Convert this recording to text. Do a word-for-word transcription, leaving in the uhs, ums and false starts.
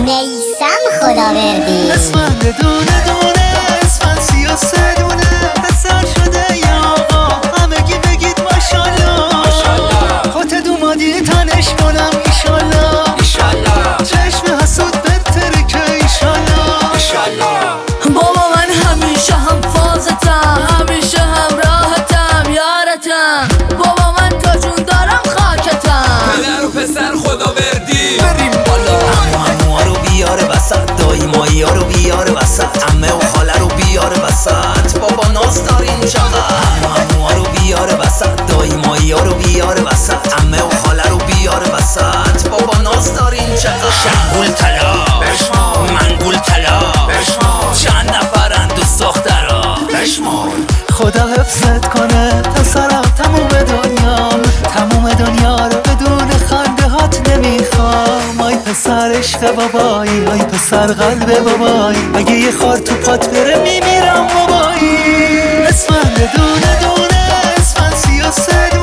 میثم خداوردی. اسفند دونه دونه، اسفند سی و سه دونه، پسر شده یا آقا همگی بگید ماشالله. خودت اومدی تنش کنم ایشالله چشم حسود بتره که ایشالله. بابا من همیشه هم فازتم، همیشه هم راحتم یارتم. بابا من تا جون دارم خاکتم. پدر و پسر خداوردی بریم بالا. عمو رو بیاره وسط، دایی مایی ها رو بیاره وسط، عمه و خاله رو بیاره وسط، بابا ناز دارین چقدر. عمو رو بیاره وسط، دایی مایی ها رو بیاره وسط، عمه و خاله رو بیاره وسط، بابا ناز دارین چقدر. شنگول طلا منگول طلا، چند نفرن دوست دخترا بشمار. خدا حفظت کنه پسرم تموم دنیام، تموم دنیا رو بدون خنده هات نمیخوام. آی پسر عشق بابایی، آی پسر قلب بابایی، اگه یه خار تو پات بره میمیرم بابایی. اسفند دونه دونه، اسفند سی و سه